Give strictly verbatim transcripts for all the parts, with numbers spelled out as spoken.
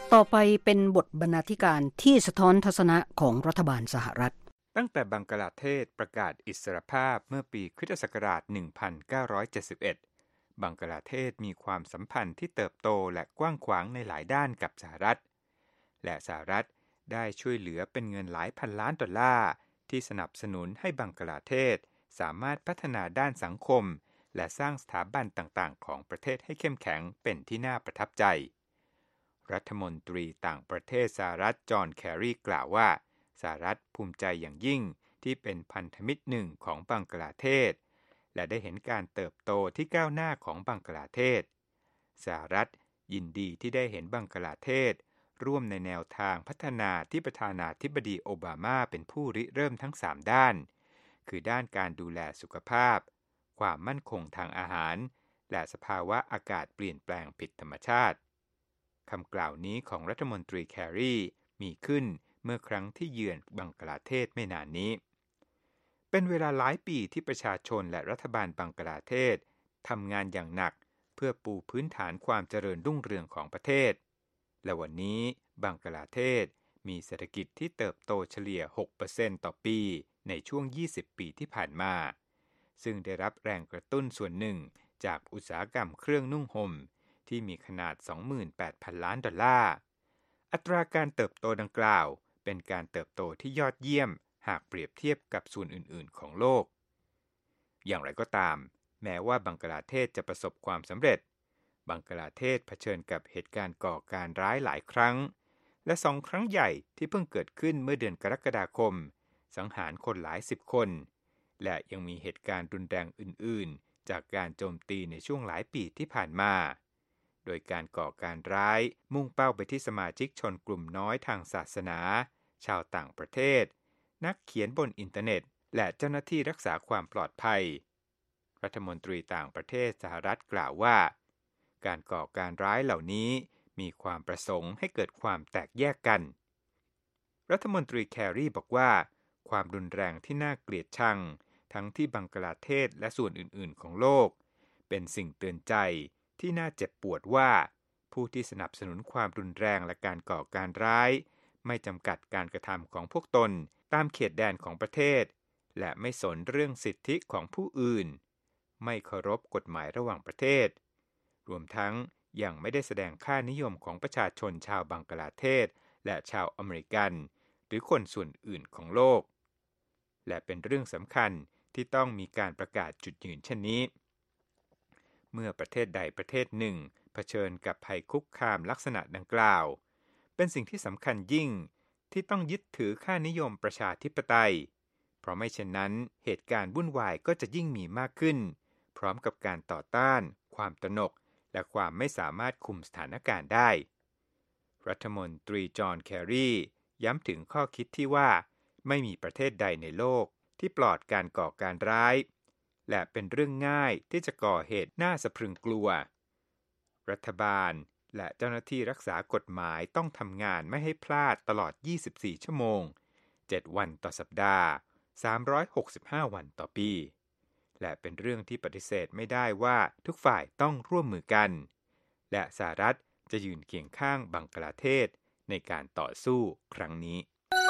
ต่อไปเป็นบทบรรณาธิการที่สะท้อนทัศนะของรัฐบาลสหรัฐตั้งแต่บังกลาเทศประกาศอิสรภาพเมื่อปีคริสตศักราช หนึ่งพันเก้าร้อยเจ็ดสิบเอ็ด บังกลาเทศมีความสัมพันธ์ที่เติบโตและกว้างขวางในหลายด้านกับสหรัฐและสหรัฐได้ช่วยเหลือเป็นเงินหลายพันล้านดอลลาร์ที่สนับสนุนให้บังกลาเทศสามารถพัฒนาด้านสังคมและสร้างสถาบันต่างๆของประเทศให้เข้มแข็งเป็นที่น่าประทับใจรัฐมนตรีต่างประเทศสหรัฐจอห์นแครีกล่าวว่าสหรัฐภูมิใจอย่างยิ่งที่เป็นพันธมิตรหนึ่งของบังกลาเทศและได้เห็นการเติบโตที่ก้าวหน้าของบังกลาเทศสหรัฐยินดีที่ได้เห็นบังกลาเทศร่วมในแนวทางพัฒนาที่ประธานาธิบดีโอบามาเป็นผู้ริเริ่มทั้งสามด้านคือด้านการดูแลสุขภาพความมั่นคงทางอาหารและสภาวะอากาศเปลี่ยนแปลงผิดธรรมชาติคำกล่าวนี้ของรัฐมนตรีแครีมีขึ้นเมื่อครั้งที่เยือนบังกลาเทศไม่นานนี้เป็นเวลาหลายปีที่ประชาชนและรัฐบาลบังกลาเทศทำงานอย่างหนักเพื่อปูพื้นฐานความเจริญรุ่งเรืองของประเทศและวันนี้บังกลาเทศมีเศรษฐกิจที่เติบโตเฉลี่ย หกเปอร์เซ็นต์ ต่อปีในช่วงยี่สิบปีที่ผ่านมาซึ่งได้รับแรงกระตุ้นส่วนหนึ่งจากอุตสาหกรรมเครื่องนุ่งห่มที่มีขนาด สองหมื่นแปดพัน ล้านดอลลาร์อัตราการเติบโตดังกล่าวเป็นการเติบโตที่ยอดเยี่ยมหากเปรียบเทียบกับส่วนอื่นๆของโลกอย่างไรก็ตามแม้ว่าบังกลาเทศจะประสบความสำเร็จบังกลาเทศเผชิญกับเหตุการณ์ก่อการร้ายหลายครั้งและสองครั้งใหญ่ที่เพิ่งเกิดขึ้นเมื่อเดือนกรกฎาคมสังหารคนหลายสิบคนและยังมีเหตุการณ์รุนแรงอื่นๆจากการโจมตีในช่วงหลายปีที่ผ่านมาโดยการก่อการร้ายมุ่งเป้าไปที่สมาชิกชนกลุ่มน้อยทางศาสนาชาวต่างประเทศนักเขียนบนอินเทอร์เน็ตและเจ้าหน้าที่รักษาความปลอดภัยรัฐมนตรีต่างประเทศสหรัฐกล่าวว่าการก่อการร้ายเหล่านี้มีความประสงค์ให้เกิดความแตกแยกกันรัฐมนตรีแครีบอกว่าความรุนแรงที่น่าเกลียดชังทั้งที่บังกลาเทศและส่วนอื่นๆของโลกเป็นสิ่งเตือนใจที่น่าเจ็บปวดว่าผู้ที่สนับสนุนความรุนแรงและการก่อการร้ายไม่จำกัดการกระทำของพวกตนตามเขตแดนของประเทศและไม่สนเรื่องสิทธิของผู้อื่นไม่เคารพกฎหมายระหว่างประเทศรวมทั้งยังไม่ได้แสดงค่านิยมของประชาชนชาวบังกลาเทศและชาวอเมริกันหรือคนส่วนอื่นของโลกและเป็นเรื่องสำคัญที่ต้องมีการประกาศจุดยืนเช่นนี้เมื่อประเทศใดประเทศหนึ่งเผชิญกับภัยคุกคามลักษณะดังกล่าวเป็นสิ่งที่สำคัญยิ่งที่ต้องยึดถือค่านิยมประชาธิปไตยเพราะไม่เช่นนั้นเหตุการณ์วุ่นวายก็จะยิ่งมีมากขึ้นพร้อมกับการต่อต้านความตระหนกและความไม่สามารถคุมสถานการณ์ได้รัฐมนตรีจอห์นแครีย้ำถึงข้อคิดที่ว่าไม่มีประเทศใดในโลกที่ปลอดการก่อการร้ายและเป็นเรื่องง่ายที่จะก่อเหตุน่าสะพรึงกลัวรัฐบาลและเจ้าหน้าที่รักษากฎหมายต้องทำงานไม่ให้พลาดตลอดยี่สิบสี่ชั่วโมงเจ็ดวันต่อสัปดาห์สามร้อยหกสิบห้าวันต่อปีและเป็นเรื่องที่ปฏิเสธไม่ได้ว่าทุกฝ่ายต้องร่วมมือกันและสหรัฐจะยืนเคียงข้างบังกลาเทศในการต่อสู้ครั้งนี้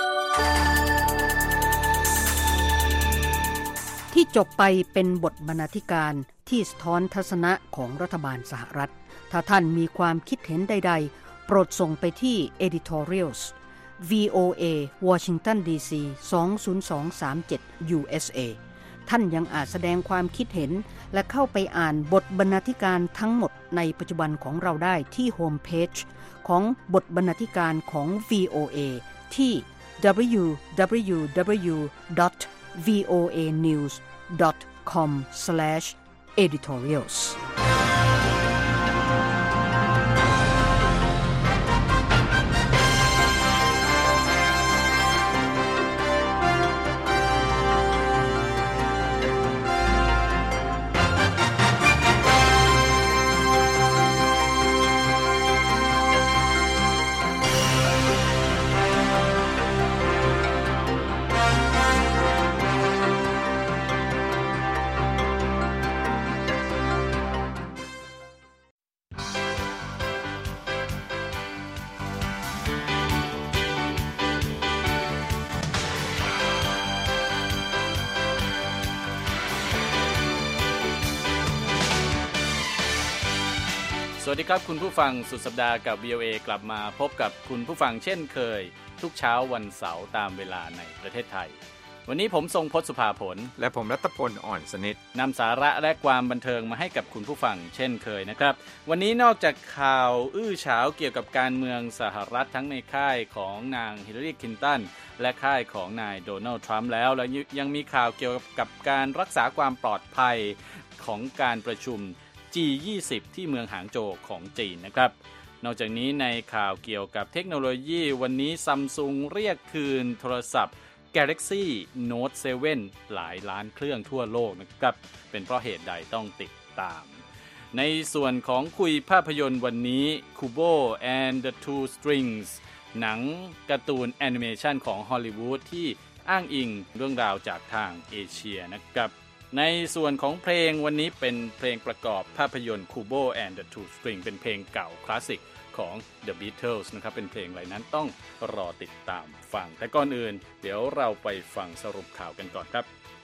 ที่จบไปเป็นบทบรรณาธิการที่สะท้อนทัศนะของรัฐบาลสหรัฐถ้าท่านมีความคิดเห็นใดๆโปรดส่งไปที่ editorials วี โอ เอ Washington ดี ซี สอง ศูนย์ สอง สาม เจ็ด ยู เอส เอ ท่านยังอาจแสดงความคิดเห็นและเข้าไปอ่านบทบรรณาธิการทั้งหมดในปัจจุบันของเราได้ที่โฮมเพจของบทบรรณาธิการของ วี โอ เอ ที่ ดับเบิลยู ดับเบิลยู ดับเบิลยู ดอท วี โอ เอ นิวส์ ดอท คอม สแลช เอดิทอเรียลส์วัสดีครับคุณผู้ฟังสุดสัปดาห์กับ วี โอ เอ กลับมาพบกับคุณผู้ฟังเช่นเคยทุกเช้าวันเสาร์ตามเวลาในประเทศไทยวันนี้ผมทรงพจน์สุภาผลและผมรัตพลอ่อนสนิทนำสาระและความบันเทิงมาให้กับคุณผู้ฟังเช่นเคยนะครับวันนี้นอกจากข่าวอื้อฉาวเกี่ยวกับการเมืองสหรัฐทั้งในค่ายของนางฮิลลารีคลินตันและค่ายของนายโดนัลด์ทรัมป์แล้วแล้วยังมีข่าวเกี่ยวกับการรักษาความปลอดภัยของการประชุม จี ยี่สิบ ที่เมืองหางโจวของจีนนะครับนอกจากนี้ในข่าวเกี่ยวกับเทคโนโลยีวันนี้ Samsung เรียกคืนโทรศัพท์ Galaxy Note เซเว่น หลายล้านเครื่องทั่วโลกนะครับเป็นเพราะเหตุใดต้องติดตามในส่วนของคุยภาพยนตร์วันนี้ Kubo and the Two Strings หนังการ์ตูนแอนิเมชันของฮอลลีวูดที่อ้างอิงเรื่องราวจากทางเอเชียนะครับในส่วนของเพลงวันนี้เป็นเพลงประกอบภาพยนตร์ Kubo and the Two Strings เป็นเพลงเก่าคลาสสิกของ The Beatles นะครับเป็นเพลงอะไรนั้นต้องรอติดตามฟังแต่ก่อนอื่นเดี๋ยวเราไปฟังสรุปข่าวกันก่อนครับ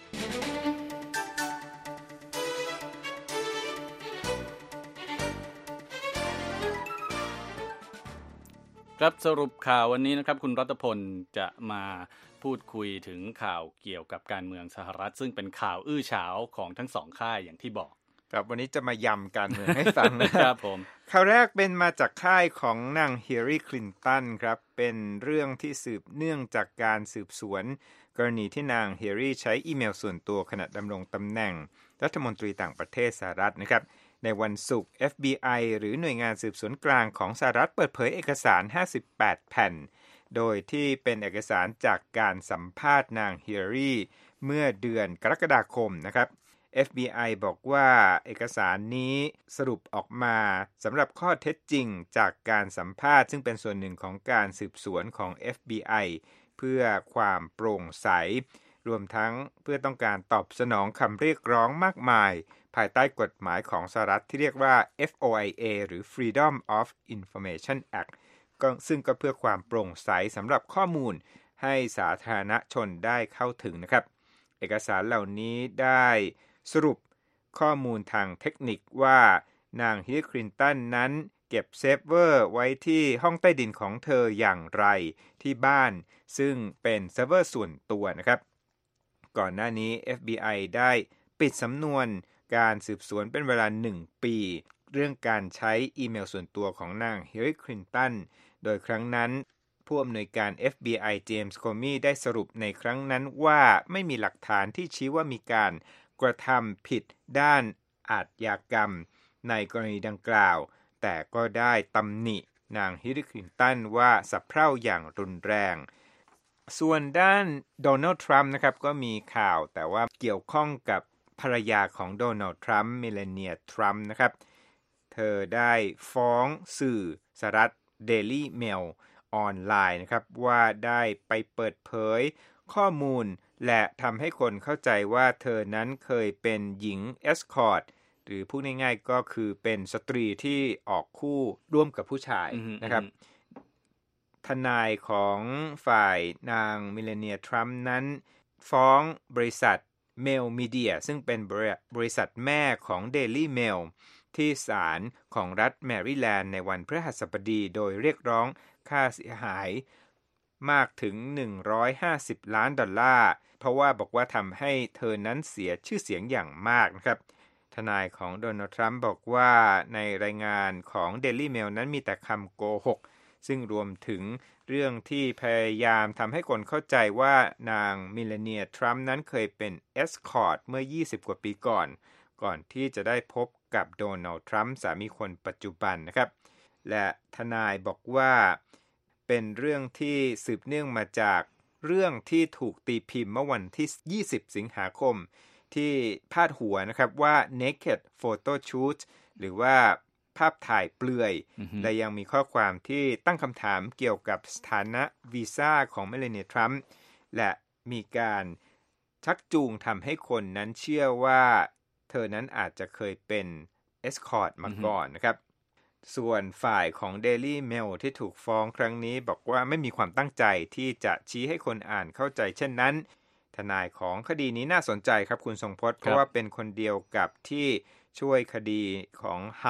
ครับสรุปข่าววันนี้นะครับคุณรัตพลจะมาพูดคุยถึงข่าวเกี่ยวกับการเมืองสหรัฐซึ่งเป็นข่าวอื้อฉาวของทั้งสองค่ายอย่างที่บอกครับวันนี้จะมายำการเมืองให้ฟังนะครับผมข่าวแรกเป็นมาจากค่ายของนางฮิลลารีคลินตันครับเป็นเรื่องที่สืบเนื่องจากการสืบสวนกรณีที่นางฮิลลารีใช้อีเมลส่วนตัวขณะดำรงตำแหน่งรัฐมนตรีต่างประเทศสหรัฐนะครับในวันศุกร์ เอฟ บี ไอ หรือหน่วยงานสืบสวนกลางของสหรัฐเปิดเผยเอกสารห้าสิบแปดแผ่นโดยที่เป็นเอกสารจากการสัมภาษณ์นางฮิลลารีเมื่อเดือนกรกฎาคมนะครับ เอฟ บี ไอ บอกว่าเอกสารนี้สรุปออกมาสำหรับข้อเท็จจริงจากการสัมภาษณ์ซึ่งเป็นส่วนหนึ่งของการสืบสวนของ เอฟ บี ไอ เพื่อความโปร่งใสรวมทั้งเพื่อต้องการตอบสนองคำเรียกร้องมากมายภายใต้กฎหมายของสหรัฐที่เรียกว่า เอฟ โอ ไอ เอ หรือ Freedom of Information Act ซึ่งก็เพื่อความโปร่งใสสำหรับข้อมูลให้สาธารณชนได้เข้าถึงนะครับเอกสารเหล่านี้ได้สรุปข้อมูลทางเทคนิคว่านางฮิลลารีคลินตันนั้นเก็บเซฟเวอร์ไว้ที่ห้องใต้ดินของเธออย่างไรที่บ้านซึ่งเป็นเซิร์ฟเวอร์ส่วนตัวนะครับก่อนหน้านี้ เอฟ บี ไอ ได้ปิดสำนวนการสืบสวนเป็นเวลาหนึ่งปีเรื่องการใช้อีเมลส่วนตัวของนางฮิลลารีคลินตันโดยครั้งนั้นผู้อำนวยการ เอฟ บี ไอ เจมส์ คอมี่ได้สรุปในครั้งนั้นว่าไม่มีหลักฐานที่ชี้ว่ามีการกระทำผิดด้านอาชญากรรมในกรณีดังกล่าวแต่ก็ได้ตำหนินางฮิลลารีคลินตันว่าสะเพร่าอย่างรุนแรงส่วนด้านโดนัลด์ทรัมป์นะครับก็มีข่าวแต่ว่าเกี่ยวข้องกับภรรยาของโดนัลด์ทรัมป์เมลานีทรัมป์นะครับเธอได้ฟ้องสื่อสหรัฐ Daily Mail ออนไลน์นะครับว่าได้ไปเปิดเผยข้อมูลและทำให้คนเข้าใจว่าเธอนั้นเคยเป็นหญิงเอสคอร์ตหรือพูดง่ายๆก็คือเป็นสตรีที่ออกคู่ร่วมกับผู้ชาย mm-hmm. นะครับทนายของฝ่ายนางเมลานีทรัมป์นั้นฟ้องบริษัท Mail Media ซึ่งเป็นบริษัทแม่ของ Daily Mail ที่ศาลของรัฐแมริแลนด์ในวันพฤหัสบดีโดยเรียกร้องค่าเสียหายมากถึงหนึ่งร้อยห้าสิบล้านดอลลาร์เพราะว่าบอกว่าทำให้เธอนั้นเสียชื่อเสียงอย่างมากนะครับทนายของโดนัลด์ทรัมป์บอกว่าในรายงานของ Daily Mail นั้นมีแต่คำโกหกซึ่งรวมถึงเรื่องที่พยายามทำให้คนเข้าใจว่านางเมลานีทรัมป์นั้นเคยเป็นเอสคอร์ตเมื่อยี่สิบกว่าปีก่อนก่อนที่จะได้พบกับโดนัลด์ทรัมป์สามีคนปัจจุบันนะครับและทนายบอกว่าเป็นเรื่องที่สืบเนื่องมาจากเรื่องที่ถูกตีพิมพ์เมื่อวันที่ยี่สิบสิงหาคมที่พาดหัวนะครับว่า naked photo shoot หรือว่าภาพถ่ายเปลือย mm-hmm. และยังมีข้อความที่ตั้งคำถามเกี่ยวกับสถานะวีซ่าของเมลานีทรัมป์และมีการชักจูงทำให้คนนั้นเชื่อว่าเธอนั้นอาจจะเคยเป็นเอสคอร์ตมาก่อน mm-hmm. นะครับส่วนฝ่ายของ Daily Mail ที่ถูกฟ้องครั้งนี้บอกว่าไม่มีความตั้งใจที่จะชี้ให้คนอ่านเข้าใจเช่นนั้นทนายของคดีนี้น่าสนใจครับคุณทรงพจน์เพราะว่าเป็นคนเดียวกับที่ช่วยคดีของ Hawk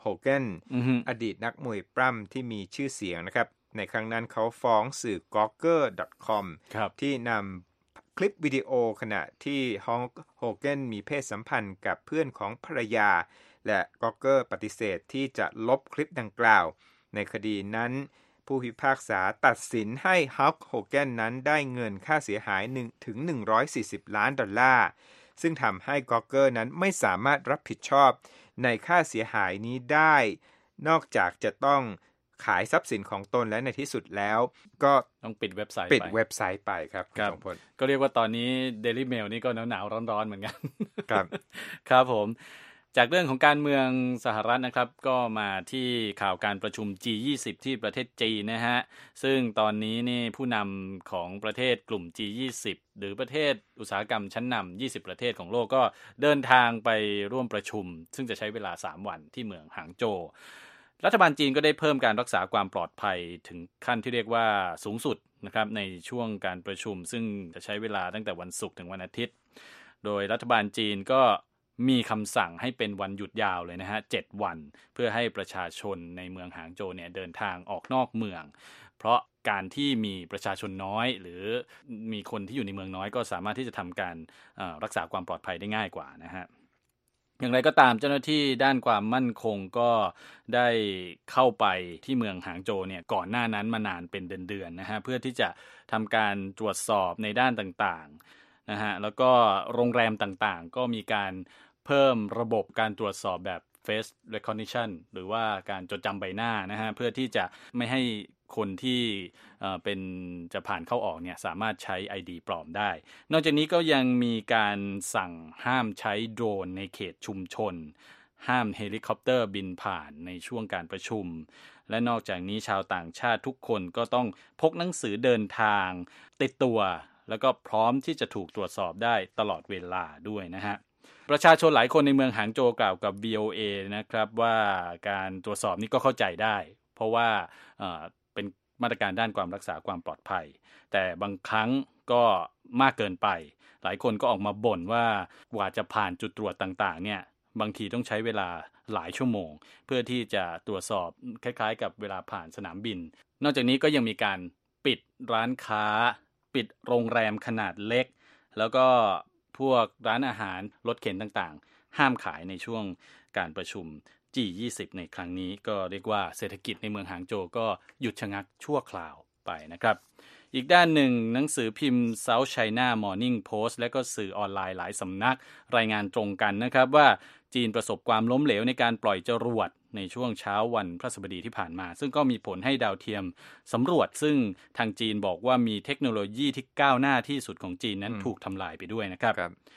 แกนอดีตนักมวยปล้ำที่มีชื่อเสียงนะครับในครั้งนั้นเขาฟ้องสื่อ กอกเกอร์ ดอท คอม ที่นำคลิปวิดีโอขณะที่ฮอลค์โฮแกนมีเพศสัมพันธ์กับเพื่อนของภรรยาและกอกเกอร์ปฏิเสธที่จะลบคลิปดังกล่าวในคดีนั้นผู้พิพากษาตัดสินให้ฮอลค์โฮแกนนั้นได้เงินค่าเสียหายถึงหนึ่งร้อยสี่สิบล้านดอลลาร์ซึ่งทำให้กอกเกอร์นั้นไม่สามารถรับผิดชอบในค่าเสียหายนี้ได้นอกจากจะต้องขายทรัพย์สินของตนและในที่สุดแล้วก็ต้องปิดเว็บไซต์ปิดเว็บไซต์ไปครับคุณสมพลก็เรียกว่าตอนนี้ Daily Mail นี่ก็หนาวๆร้อนๆเหมือนกันครับครับผมจากเรื่องของการเมืองสหรัฐนะครับก็มาที่ข่าวการประชุม จี ยี่สิบ ที่ประเทศจีนนะฮะซึ่งตอนนี้นี่ผู้นำของประเทศกลุ่ม จี ยี่สิบ หรือประเทศอุตสาหกรรมชั้นนำยี่สิบประเทศของโลกก็เดินทางไปร่วมประชุมซึ่งจะใช้เวลาสามวันที่เมืองหางโจวรัฐบาลจีนก็ได้เพิ่มการรักษาความปลอดภัยถึงขั้นที่เรียกว่าสูงสุดนะครับในช่วงการประชุมซึ่งจะใช้เวลาตั้งแต่วันศุกร์ถึงวันอาทิตย์โดยรัฐบาลจีนก็มีคำสั่งให้เป็นวันหยุดยาวเลยนะฮะเจ็ดวันเพื่อให้ประชาชนในเมืองหางโจวเนี่ยเดินทางออกนอกเมืองเพราะการที่มีประชาชนน้อยหรือมีคนที่อยู่ในเมืองน้อยก็สามารถที่จะทำการรักษาความปลอดภัยได้ง่ายกว่านะฮะอย่างไรก็ตามเจ้าหน้าที่ด้านความมั่นคงก็ได้เข้าไปที่เมืองหางโจวเนี่ยก่อนหน้านั้นมานานเป็นเดือนๆนะฮะเพื่อที่จะทำการตรวจสอบในด้านต่างๆนะฮะแล้วก็โรงแรมต่างๆก็มีการเพิ่มระบบการตรวจสอบแบบ face recognition หรือว่าการจดจำใบหน้านะฮะเพื่อที่จะไม่ให้คนที่เอ่อเป็นจะผ่านเข้าออกเนี่ยสามารถใช้ ไอ ดี ปลอมได้นอกจากนี้ก็ยังมีการสั่งห้ามใช้โดรนในเขตชุมชนห้ามเฮลิคอปเตอร์บินผ่านในช่วงการประชุมและนอกจากนี้ชาวต่างชาติทุกคนก็ต้องพกหนังสือเดินทางติดตัวแล้วก็พร้อมที่จะถูกตรวจสอบได้ตลอดเวลาด้วยนะฮะประชาชนหลายคนในเมืองหางโจวกล่าวกับ วี โอ เอ นะครับว่าการตรวจสอบนี้ก็เข้าใจได้เพราะว่าเอ่อเป็นมาตรการด้านความรักษาความปลอดภัยแต่บางครั้งก็มากเกินไปหลายคนก็ออกมาบ่นว่ากว่าจะผ่านจุดตรวจต่างๆเนี่ยบางทีต้องใช้เวลาหลายชั่วโมงเพื่อที่จะตรวจสอบคล้ายๆกับเวลาผ่านสนามบินนอกจากนี้ก็ยังมีการปิดร้านค้าปิดโรงแรมขนาดเล็กแล้วก็พวกร้านอาหารรถเข็นต่างๆห้ามขายในช่วงการประชุม จี ยี่สิบ ในครั้งนี้ก็เรียกว่าเศรษฐกิจในเมืองหางโจวก็หยุดชะงักชั่วคราวไปนะครับอีกด้านหนึ่งหนังสือพิมพ์ South China Morning Post และก็สื่อออนไลน์หลายสำนักรายงานตรงกันนะครับว่าจีนประสบความล้มเหลวในการปล่อยจรวดในช่วงเช้าวันพฤหัสบดีที่ผ่านมาซึ่งก็มีผลให้ดาวเทียมสำรวจซึ่งทางจีนบอกว่ามีเทคโนโลยีที่ก้าวหน้าที่สุดของจีนนั้นถูกทำลายไปด้วยนะครับ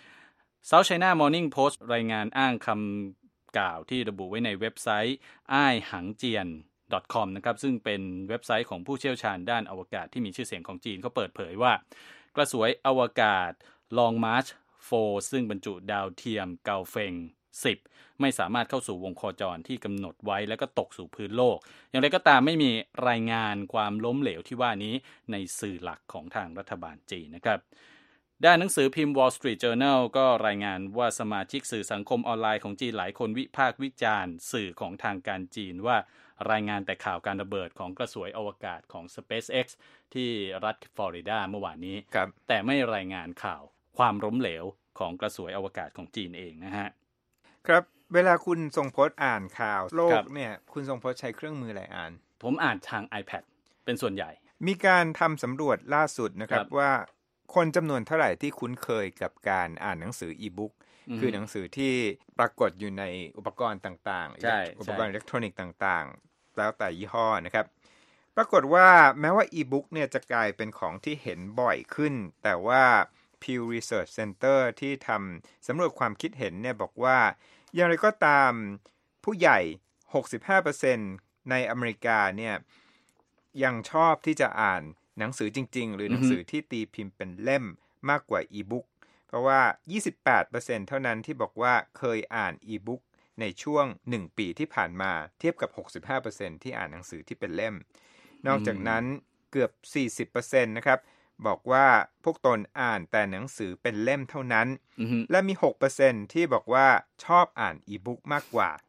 South China Morning Post รายงานอ้างคำกล่าวที่ระบุไว้ในเว็บไซต์อ้ายหังเจียน .com นะครับซึ่งเป็นเว็บไซต์ของผู้เชี่ยวชาญด้านอวกาศที่มีชื่อเสียงของจีนเขาเปิดเผยว่ากระสวยอวกาศ Long March โฟร์ ซึ่งบรรจุดาวเทียมเกาเฟงสิบไม่สามารถเข้าสู่วงโคจรที่กำหนดไว้แล้วก็ตกสู่พื้นโลกอย่างไรก็ตามไม่มีรายงานความล้มเหลวที่ว่านี้ในสื่อหลักของทางรัฐบาลจีนนะครับด้านหนังสือพิมพ์ Wall Street Journal ก็รายงานว่าสมาชิกสื่อสังคมออนไลน์ของจีนหลายคนวิพากษ์วิจารณ์สื่อของทางการจีนว่ารายงานแต่ข่าวการระเบิดของกระสวยอวกาศของ SpaceX ที่รัฐฟลอริดาเมื่อวานนี้แต่ไม่รายงานข่าวความล้มเหลวของกระสวยอวกาศของจีนเองนะฮะครับเวลาคุณทรงพจน์อ่านข่าวโลกเนี่ยคุณทรงพจน์ใช้เครื่องมืออะไรอ่านผมอ่านทาง iPad เป็นส่วนใหญ่มีการทำสำรวจล่าสุดนะครับว่าคนจำนวนเท่าไหร่ที่คุ้นเคยกับการอ่านหนังสืออีบุ๊กคือหนังสือที่ปรากฏอยู่ในอุปกรณ์ต่างๆอุปกรณ์อิเล็กทรอนิกส์ต่างๆแล้วแต่ยี่ห้อนะครับปรากฏว่าแม้ว่าอีบุ๊กเนี่ยจะกลายเป็นของที่เห็นบ่อยขึ้นแต่ว่า Pew Research Center ที่ทำสำรวจความคิดเห็นเนี่ยบอกว่าอย่างไรก็ตามผู้ใหญ่ หกสิบห้าเปอร์เซ็นต์ ในอเมริกาเนี่ยยังชอบที่จะอ่านหนังสือจริงๆหรือหนังสือที่ตีพิมพ์เป็นเล่มมากกว่าอีบุ๊กเพราะว่า ยี่สิบแปดเปอร์เซ็นต์ เท่านั้นที่บอกว่าเคยอ่านอีบุ๊กในช่วงหนึ่งปีที่ผ่านมาเทียบกับ หกสิบห้าเปอร์เซ็นต์ ที่อ่านหนังสือที่เป็นเล่มนอกจากนั้นเกือบ สี่สิบเปอร์เซ็นต์ นะครับบอกว่าพวกตนอ่านแต่หนังสือเป็นเล่มเท่านั้นและมี หกเปอร์เซ็นต์ ที่บอกว่าชอบอ่านอีบุ๊กมากกว่า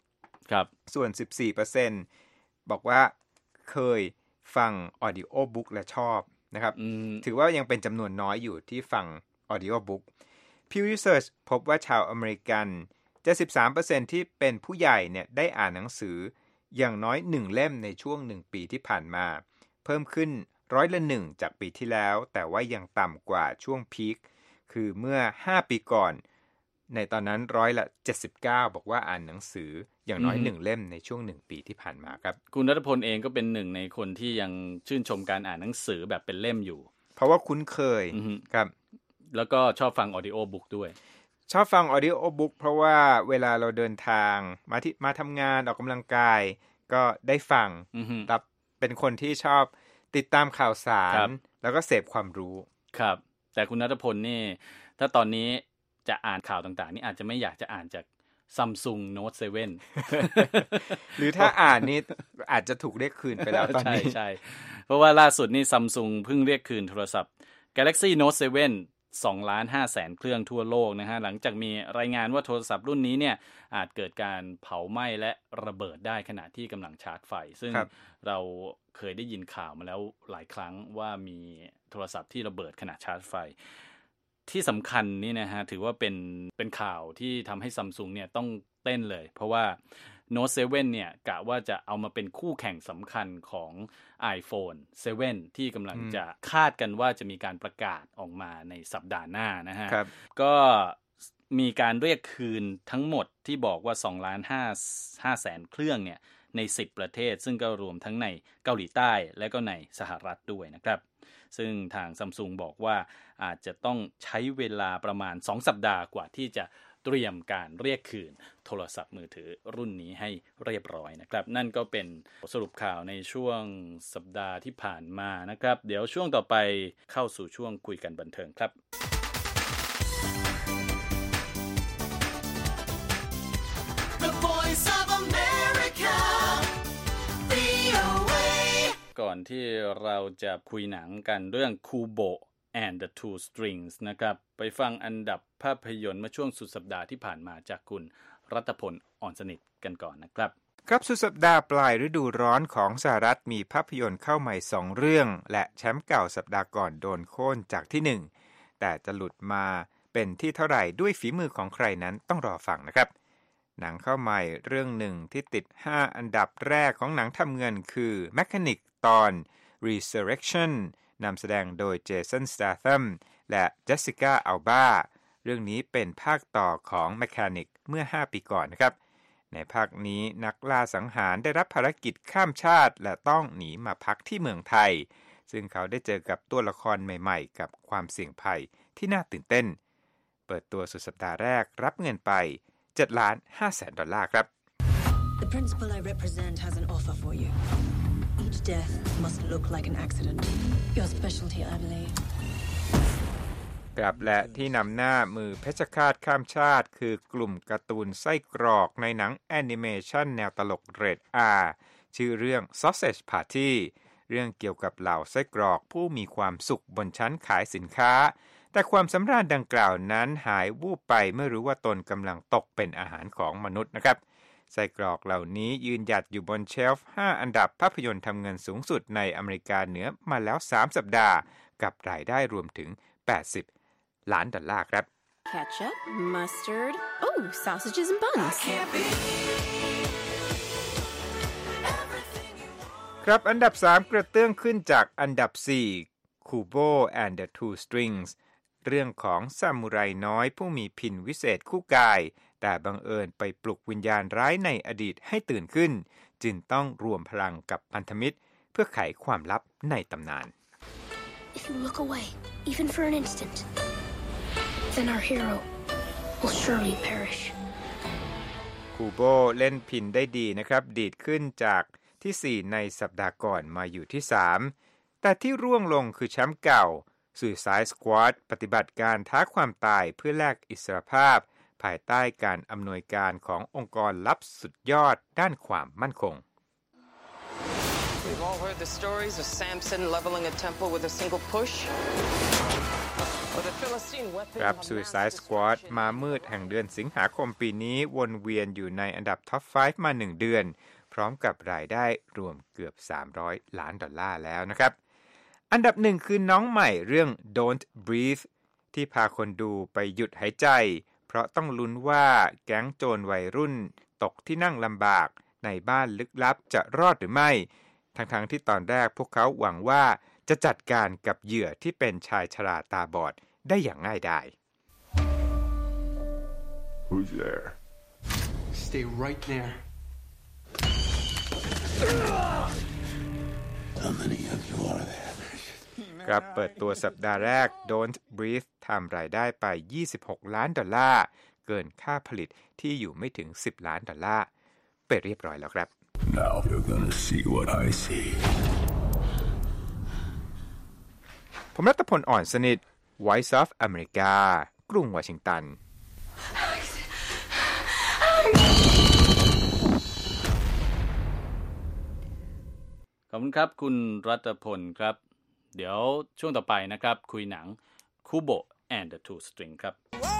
ครับส่วน สิบสี่เปอร์เซ็นต์ บอกว่าเคยฟัง audio book และชอบนะครับถือว่ายังเป็นจำนวนน้อยอยู่ที่ฟัง audio book Pew Research พบว่าชาวอเมริกัน เจ็ดสิบสามเปอร์เซ็นต์ ที่เป็นผู้ใหญ่เนี่ยได้อ่านหนังสืออย่างน้อยหนึ่งเล่มในช่วงหนึ่งปีที่ผ่านมาเพิ่มขึ้นร้อยละหนึ่งจากปีที่แล้วแต่ว่ายังต่ำกว่าช่วงพีคคือเมื่อห้าปีก่อนในตอนนั้นร้อยละเจ็ดสิบเก้าบอกว่าอ่านหนังสืออย่างน้อยหนึ่งเล่มในช่วงหนึ่งปีที่ผ่านมาครับคุณรัตพลเองก็เป็นหนึ่งในคนที่ยังชื่นชมการอ่านหนังสือแบบเป็นเล่มอยู่เพราะว่าคุ้นเคยครับแล้วก็ชอบฟัง audio book ด้วยชอบฟัง audio book เพราะว่าเวลาเราเดินทางมาที่มาทำงานออกกำลังกายก็ได้ฟังรับเป็นคนที่ชอบติดตามข่าวสารแล้วก็เสพความรู้ครับแต่คุณณัฐพลนี่ถ้าตอนนี้จะอ่านข่าวต่างๆนี่อาจจะไม่อยากจะอ่านจาก Samsung Note เซเว่นหรือถ้าอ่านนี่อาจจะถูกเรียกคืนไปแล้วตอนนี้ใช่ๆเพราะว่าล่าสุดนี่ Samsung เพิ่งเรียกคืนโทรศัพท์ Galaxy Note เซเว่น สองล้านห้าแสนเครื่องทั่วโลกนะฮะหลังจากมีรายงานว่าโทรศัพท์รุ่นนี้เนี่ยอาจเกิดการเผาไหม้และระเบิดได้ขณะที่กำลังชาร์จไฟซึ่งเราเคยได้ยินข่าวมาแล้วหลายครั้งว่ามีโทรศัพท์ที่ระเบิดขณะชาร์จไฟที่สำคัญนี่นะฮะถือว่าเป็นเป็นข่าวที่ทำให้ Samsung เนี่ยต้องเต้นเลยเพราะว่า Note เซเว่นเนี่ยกะว่าจะเอามาเป็นคู่แข่งสำคัญของ iPhone เซเว่นที่กำลังจะคาดกันว่าจะมีการประกาศออกมาในสัปดาห์หน้านะฮะก็มีการเรียกคืนทั้งหมดที่บอกว่า สองล้านห้าแสนเครื่องเนี่ยในสิบประเทศซึ่งก็รวมทั้งในเกาหลีใต้และก็ในสหรัฐด้วยนะครับซึ่งทาง Samsung บอกว่าอาจจะต้องใช้เวลาประมาณสองสัปดาห์กว่าที่จะเตรียมการเรียกคืนโทรศัพท์มือถือรุ่นนี้ให้เรียบร้อยนะครับนั่นก็เป็นสรุปข่าวในช่วงสัปดาห์ที่ผ่านมานะครับเดี๋ยวช่วงต่อไปเข้าสู่ช่วงคุยกันบันเทิงครับก่อนที่เราจะคุยหนังกันเรื่อง Kubo and the Two Strings นะครับไปฟังอันดับภาพยนตร์เมื่อช่วงสุดสัปดาห์ที่ผ่านมาจากคุณรัตพลอ่อนสนิทกันก่อนนะครับครับสุดสัปดาห์ปลายฤดูร้อนของสหรัฐมีภาพยนตร์เข้าใหม่สองเรื่องและแชมป์เก่าสัปดาห์ก่อนโดนโค่นจากที่หนึ่งแต่จะหลุดมาเป็นที่เท่าไหร่ด้วยฝีมือของใครนั้นต้องรอฟังนะครับหนังเข้าใหม่เรื่องหนึ่งที่ติดห้าอันดับแรกของหนังทำเงินคือ Mechanic ตอน Resurrection นำแสดงโดยเจสัน สแตแธมและเจสสิก้า อัลบาเรื่องนี้เป็นภาคต่อของ Mechanic เมื่อห้าปีก่อนนะครับในภาคนี้นักล่าสังหารได้รับภารกิจข้ามชาติและต้องหนีมาพักที่เมืองไทยซึ่งเขาได้เจอกับตัวละครใหม่ๆกับความเสี่ยงภัยที่น่าตื่นเต้นเปิดตัวสุดสัปดาห์แรกรับเงินไปเจ็ดล้านห้าแสนดอลลาร์ครับ The principal I represent has an offer for you. Each death must look like an accident. Your specialty, I believe. ครับและที่นำหน้ามือเพชฌฆาตข้ามชาติคือกลุ่มการ์ตูนไส้กรอกในหนังแอนิเมชันแนวตลกเรท อาร์ ชื่อเรื่อง Sausage Party เรื่องเกี่ยวกับเหล่าไส้กรอกผู้มีความสุขบนชั้นขายสินค้าแต่ความสำราญดังกล่าวนั้นหายวูบไปเมื่อรู้ว่าตนกำลังตกเป็นอาหารของมนุษย์นะครับไส้กรอกเหล่านี้ยืนหยัดอยู่บนเชลฟ์ห้าอันดับภาพยนตร์ทำเงินสูงสุดในอเมริกาเหนือมาแล้วสามสัปดาห์กับรายได้รวมถึงแปดสิบล้านดอลลาร์ครับ Ketchup, mustard, oh, sausages and buns. ครับอันดับสามกระเตื้องขึ้นจากอันดับสี่ Kubo and the Two Strings เรื่องของซามูไรน้อยผู้มีพินวิเศษคู่กายแต่บังเอิญไปปลุกวิญญาณร้ายในอดีตให้ตื่นขึ้นจึงต้องรวมพลังกับพันธมิตรเพื่อไขความลับในตำนาน If you look away, even for an instant, then our hero will surely perish. คูโบเล่นพินได้ดีนะครับดีดขึ้นจากที่สี่ในสัปดาห์ก่อนมาอยู่ที่สามแต่ที่ร่วงลงคือแชมป์เก่า Suicide Squad ปฏิบัติการท้าความตายเพื่อแลกอิสรภาพภายใต้การอำนวยการขององค์กรลับสุดยอดด้านความมั่นคง We've all heard the stories of Samson leveling a temple with a single push. ครับ Suicide Squad มามืดแห่งเดือนสิงหาคมปีนี้วนเวียนอยู่ในอันดับท็อปห้ามาหนึ่งเดือนพร้อมกับรายได้รวมเกือบสามร้อยล้านดอลลาร์แล้วนะครับอันดับหนึ่งคือน้องใหม่เรื่อง Don't Breathe ที่พาคนดูไปหยุดหายใจเพราะต้องลุ้นว่าแก๊งโจรวัยรุ่นตกที่นั่งลำบากในบ้านลึกลับจะรอดหรือไม่ทั้งๆที่ตอนแรกพวกเขาหวังว่าจะจัดการกับเหยื่อที่เป็นชายชราตาบอดได้อย่างง่ายดาย Who's there? Stay right there. How many of you are there? ครับเปิดตัวสัปดาห์แรก Don't Breathe ทำรายได้ไปยี่สิบหกล้านดอลลาร์เกินค่าผลิตที่อยู่ไม่ถึงสิบล้านดอลลาร์ไปเรียบร้อยแล้วครับ Now you're gonna see what I see. ผมรัตพลอ่อนสนิท Voice of America กรุงวอชิงตันขอบคุณครับคุณรัตพลครับเดี๋ยวช่วงต่อไปนะครับคุยหนัง Kubo and the Two Strings ครับ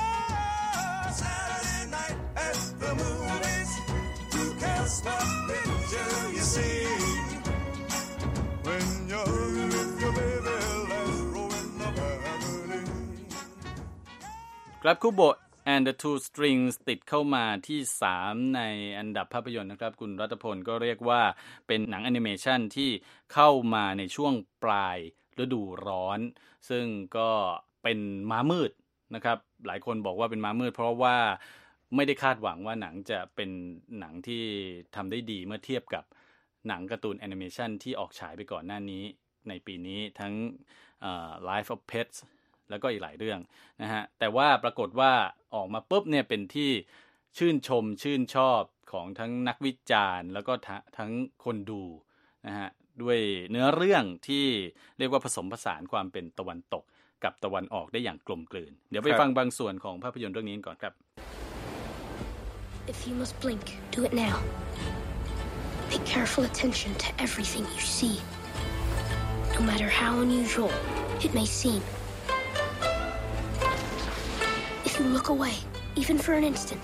ครับ Kubo and the Two Strings ติดเข้ามาที่สามในอันดับภาพยนตร์นะครับคุณรัตพลก็เรียกว่าเป็นหนังแอนิเมชันที่เข้ามาในช่วงปลายฤดูร้อนซึ่งก็เป็นม้ามืดนะครับหลายคนบอกว่าเป็นม้ามืดเพราะว่าไม่ได้คาดหวังว่าหนังจะเป็นหนังที่ทำได้ดีเมื่อเทียบกับหนังการ์ตูนแอนิเมชันที่ออกฉายไปก่อนหน้านี้ในปีนี้ทั้ง uh, Life of Petsแล้วก็อีกหลายเรื่องนะฮะแต่ว่าปรากฏว่าออกมาปุ๊บเนี่ยเป็นที่ชื่นชมชื่นชอบของทั้งนักวิจารณ์แล้วก็ทั้งคนดูนะฮะด้วยเนื้อเรื่องที่เรียกว่าผสมผสานความเป็นตะวันตกกับตะวันออกได้อย่างกลมกลืนเดี๋ยวไปฟังบางส่วนของภาพยนตร์เรื่องนี้ก่อนครับ If you must blink, do it now. Pay careful attention to everything you see. No matter how unusual it may seem.If you look away, even for an instant,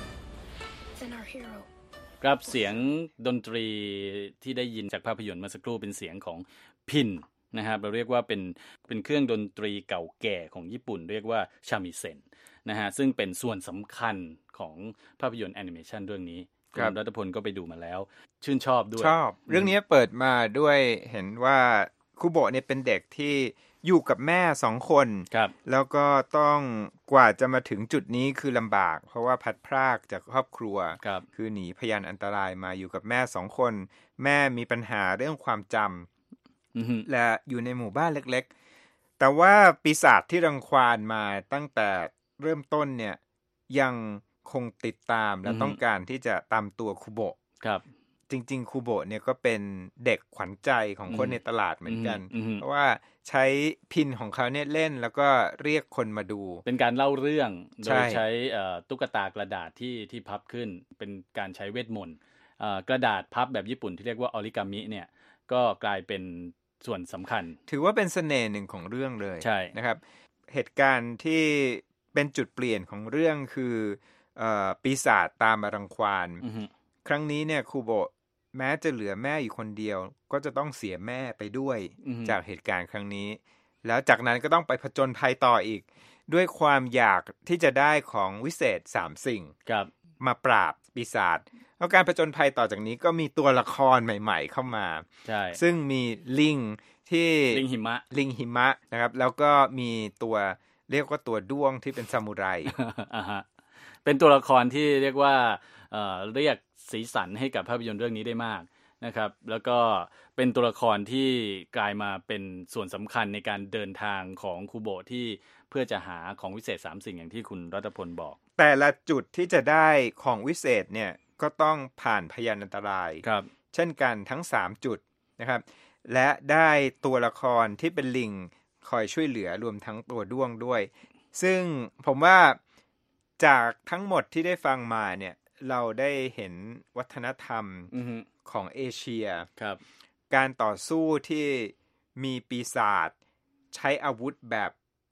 then our hero. ครับเสียงดนตรีที่ได้ยินจากภาพยนตร์เมื่อสักครู่เป็นเสียงของพินนะครับเราเรียกว่าเป็นเป็นเครื่องดนตรีเก่าแก่ของญี่ปุ่นเรียกว่าชามิเซ็นนะฮะซึ่งเป็นส่วนสำคัญของภาพยนตร์แอนิเมชันเรื่องนี้คุณรัตพลก็ไปดูมาแล้วชื่นชอบด้วยชอบเรื่องนี้เปิดมาด้วยเห็นว่าคุโบะเนี่ยเป็นเด็กที่อยู่กับแม่สองคนแล้วก็ต้องกว่าจะมาถึงจุดนี้คือลำบากเพราะว่าพัดพรากจากครอบครัว ค, คือหนีพยานอันตรายมาอยู่กับแม่สองคนแม่มีปัญหาเรื่องความจำและอยู่ในหมู่บ้านเล็กๆแต่ว่าปีศาจที่รังควานมาตั้งแต่เริ่มต้นเนี่ยยังคงติดตามและต้องการที่จะตามตัวคุโบะจริงๆคูโบะเนี่ยก็เป็นเด็กขวัญใจของคนในตลาดเหมือนกันเพราะว่าใช้พินของเขาเนี่ยเล่นแล้วก็เรียกคนมาดูเป็นการเล่าเรื่องโดยใช้ตุ๊กตากระดาษที่ที่พับขึ้นเป็นการใช้เวทมนต์กระดาษพับแบบญี่ปุ่นที่เรียกว่าออริกามิเนี่ยก็กลายเป็นส่วนสำคัญถือว่าเป็นเสน่ห์หนึ่งของเรื่องเลยนะครับเหตุการณ์ที่เป็นจุดเปลี่ยนของเรื่องคือปีศาจตามมารังควานครั้งนี้เนี่ยคูโบะแม้จะเหลือแม่อยู่คนเดียวก็จะต้องเสียแม่ไปด้วยจากเหตุการณ์ครั้งนี้แล้วจากนั้นก็ต้องไปผจญภัยต่ออีกด้วยความอยากที่จะได้ของวิเศษสามสิ่งมาปราบปีศาจแล้วการผจญภัยต่อจากนี้ก็มีตัวละครใหม่ๆเข้ามาซึ่งมีลิงที่ลิงหิมะลิงหิมะนะครับแล้วก็มีตัวเรียกว่าตัวด้วงที่เป็นซามูไรเป็นตัวละครที่เรียกว่าเอ่อเรียกสีสันให้กับภาพยนตร์เรื่องนี้ได้มากนะครับแล้วก็เป็นตัวละครที่กลายมาเป็นส่วนสำคัญในการเดินทางของคูโบะที่เพื่อจะหาของวิเศษสามสิ่งอย่างที่คุณรัตพลบอกแต่ละจุดที่จะได้ของวิเศษเนี่ยก็ต้องผ่านพยานอันตรายเช่นกันทั้งสามจุดนะครับและได้ตัวละครที่เป็นลิงคอยช่วยเหลือรวมทั้งตัวด้วงด้วยซึ่งผมว่าจากทั้งหมดที่ได้ฟังมาเนี่ยเราได้เห็นวัฒนธรรมของเอเชียการต่อสู้ที่มีปีศาจใช้อาวุธแบบ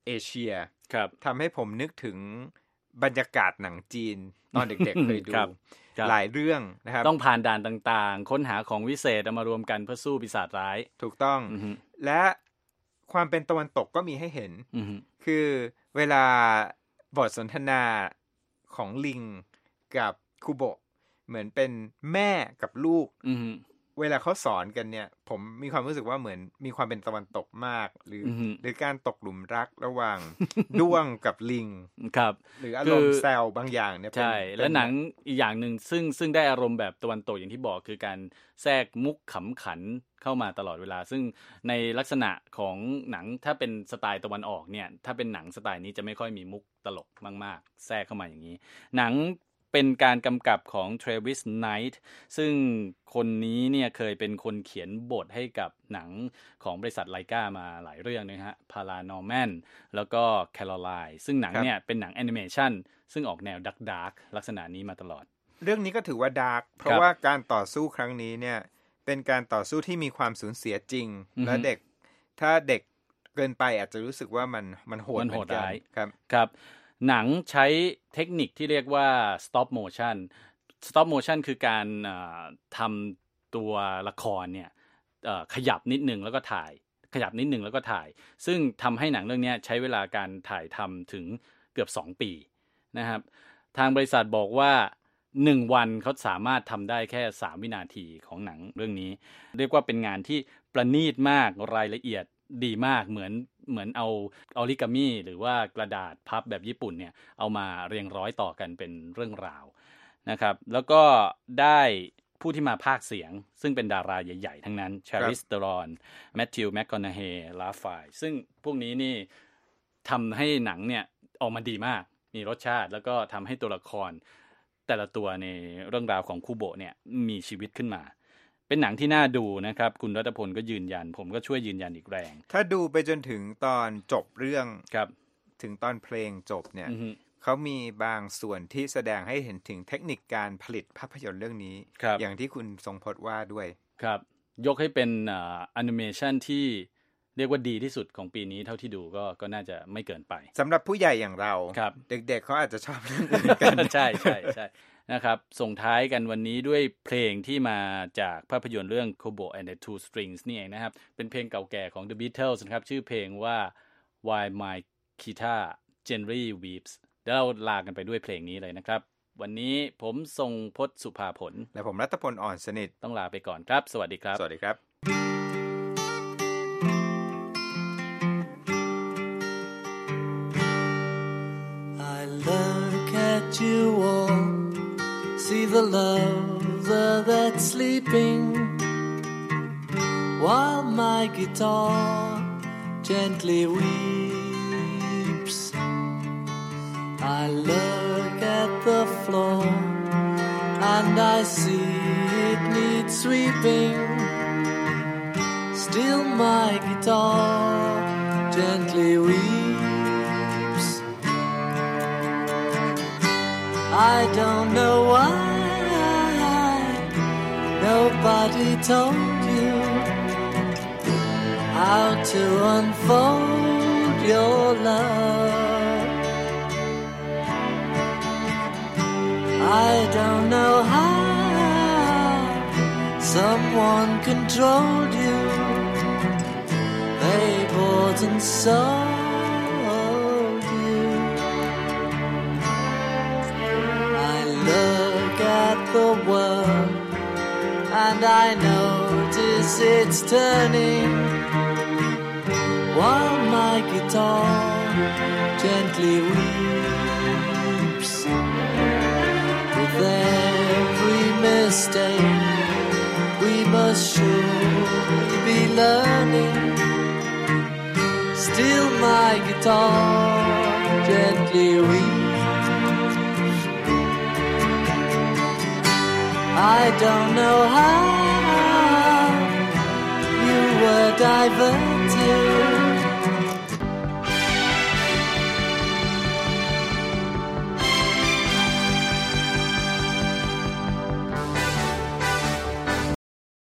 เอเชียครับทำให้ผมนึกถึงบรรยากาศหนังจีนตอนเด็กๆ เคยดูหลายเรื่องนะครับต้องผ่านด่านต่างๆค้นหาของวิเศษเอามารวมกันเพื่อสู้ปีศาจร้ายถูกต้องและความเป็นตะวันตกก็มีให้เห็นคือเวลาบทสนทนาของลิงกับคุโบะเหมือนเป็นแม่กับลูกเวลาเขาสอนกันเนี่ยผมมีความรู้สึกว่าเหมือนมีความเป็นตะวันตกมากหรือหรือการตกหลุมรักระหว่างด้วงกับลิงครับหรืออารมณ์แซวบางอย่างเนี่ยใช่และหนังอีกอย่างนึงซึ่งซึ่งได้อารมณ์แบบตะวันตกอย่างที่บอกคือการแทรกมุกขำขันเข้ามาตลอดเวลาซึ่งในลักษณะของหนังถ้าเป็นสไตล์ตะวันออกเนี่ยถ้าเป็นหนังสไตล์นี้จะไม่ค่อยมีมุกตลกมากๆแทรกเข้ามาอย่างนี้หนังเป็นการกำกับของ Travis Knight ซึ่งคนนี้เนี่ยเคยเป็นคนเขียนบทให้กับหนังของบริษัทไลกามาหลายเรื่องนะฮะ Paranorman แล้วก็ Caroline ซึ่งหนังเนี่ยเป็นหนังแอนิเมชันซึ่งออกแนวดักดาร์กลักษณะนี้มาตลอดเรื่องนี้ก็ถือว่าดาร์กเพราะว่าการต่อสู้ครั้งนี้เนี่ยเป็นการต่อสู้ที่มีความสูญเสียจริงและเด็กถ้าเด็กเกินไปอาจจะรู้สึกว่ามันมันโหดเหมือนกันครับครับหนังใช้เทคนิคที่เรียกว่า stop motion stop motion คือการทำตัวละครเนี่ยขยับนิดนึงแล้วก็ถ่ายขยับนิดนึงแล้วก็ถ่ายซึ่งทำให้หนังเรื่องนี้ใช้เวลาการถ่ายทำถึงเกือบสองปีนะครับทางบริษัทบอกว่าหนึ่งวันเขาสามารถทำได้แค่สามวินาทีของหนังเรื่องนี้เรียกว่าเป็นงานที่ประณีตมากรายละเอียดดีมากเหมือนเหมือนเอาออริกามิหรือว่ากระดาษพับแบบญี่ปุ่นเนี่ยเอามาเรียงร้อยต่อกันเป็นเรื่องราวนะครับแล้วก็ได้ผู้ที่มาพากย์เสียงซึ่งเป็นดาราใหญ่ๆทั้งนั้นชาริส เตอรอน แมทธิว แมคคอนาเฮย์ ลาฟายซึ่งพวกนี้นี่ทำให้หนังเนี่ยออกมาดีมากมีรสชาติแล้วก็ทำให้ตัวละครแต่ละตัวในเรื่องราวของคุโบะเนี่ยมีชีวิตขึ้นมาเป็นหนังที่น่าดูนะครับคุณรัตพลก็ยืนยันผมก็ช่วยยืนยันอีกแรงถ้าดูไปจนถึงตอนจบเรื่องถึงตอนเพลงจบเนี่ยเขามีบางส่วนที่แสดงให้เห็นถึงเทคนิคการผลิตภาพยนตร์เรื่องนี้อย่างที่คุณทรงพจน์ว่าด้วยครับยกให้เป็นอ่าแอนิเมชันที่เรียกว่าดีที่สุดของปีนี้เท่าที่ดูก็ก็น่าจะไม่เกินไปสำหรับผู้ใหญ่อย่างเราเด็กๆเขาอาจจะชอบเรื่องอื่นกันใช่ใช่ใช่นะครับส่งท้ายกันวันนี้ด้วยเพลงที่มาจากภาพยนตร์เรื่อง Kubo and the Two Strings นี่เองนะครับเป็นเพลงเก่าแก่ของ The Beatles นะครับชื่อเพลงว่า Why My Guitar Gently Weeps เดี๋ยวเราลากันไปด้วยเพลงนี้เลยนะครับวันนี้ผมทรงพจน์สุภาผลและผมรัตพลอ่อนสนิทต้องลาไปก่อนครับสวัสดีครับสวัสดีครับ I look at you all see the lover that's sleeping while my guitar gently weeps I look at the floor and I see it needs sweeping still my guitar gently weeps I don't know why nobody told you how to unfold your love I don't know how someone controlled you they bought and sold you I look at the world and I notice it's turning while my guitar gently weeps with every mistake we must surely be learning still my guitar gently weeps I don't know how you were diverted